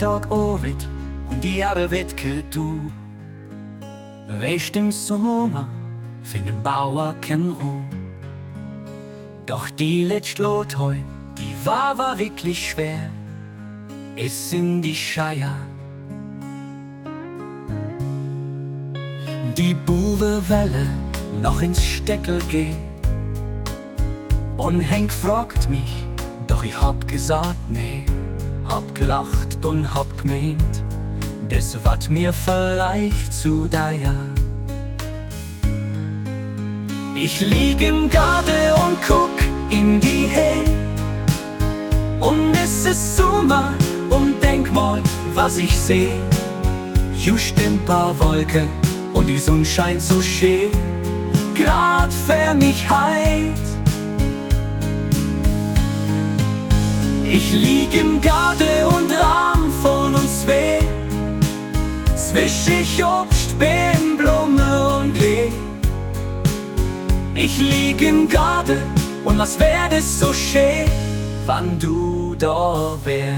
Tag Ovid und die Jahre wird du. Recht im Sommer finden Bauer kein Ruhe. Doch die letzte Lot heu, die war wirklich schwer. Es sind die Scheier. Die Buwewelle noch ins Steckel geht. Und Henk fragt mich, doch ich hab gesagt nee. Hab gelacht und hab gemeint, das wat mir vielleicht zu dir. Ich lieg im Garten und guck in die Hell. Und es ist Sommer und denk mal, was ich seh. Just ein paar Wolken und die Sonne scheint so schön. Grad für mich heit. Ich lieg im Garten und Rahm von uns weh. Zwischen Obst, Beeren, Blumen und Lee. Ich lieg im Garten und was wär das so schön, wann du da wärst.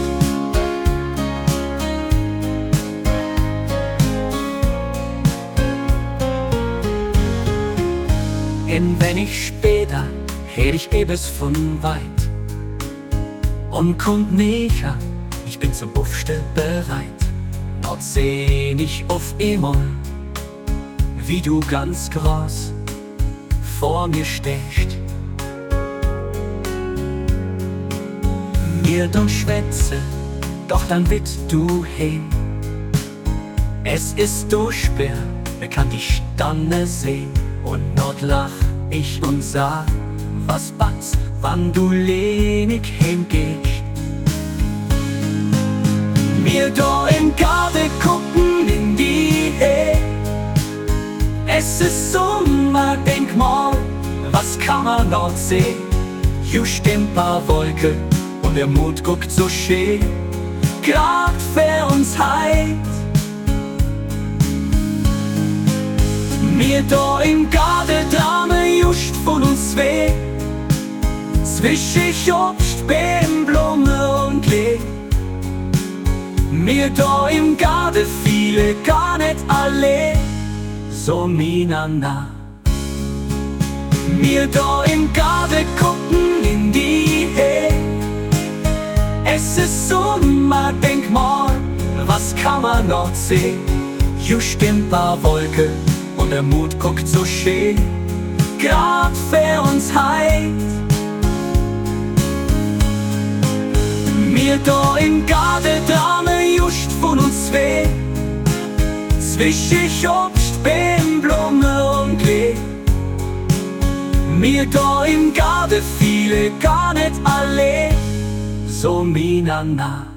Und wenn ich später hätt ich ebes von weit und kommt näher, ich bin zum Buffste bereit. Dort seh ich auf einmal, wie du ganz groß vor mir stehst. Mir dann schwätze, doch dann wird du hin. Es ist du schwer, wer kann dich dann sehen? Und dort lach ich und sag, was batz, wann du lenig hingehst. Wir da im Garten gucken in die Ehe. Es ist Sommer, denk mal, was kann man dort sehen? Just ein paar Wolken und der Mond guckt so schön, grad für uns heit. Wir da im Garten tramen just von uns weh. Zwischen Obst, Beeren, Blumen und Lee. Wir da im Garten viele gar nicht alle so miteinander. Wir da im Garten gucken in die Ehe. Es ist Sommer, denk mal, was kann man noch sehen? Just ein paar Wolken und der Mond guckt so schön, grad für uns heit. Wir da im Garten tramen just von uns weh. Zwischen Obst, Beeren, Blumen und Lee. Wir da im Garten viele gar nicht alle so miteinander.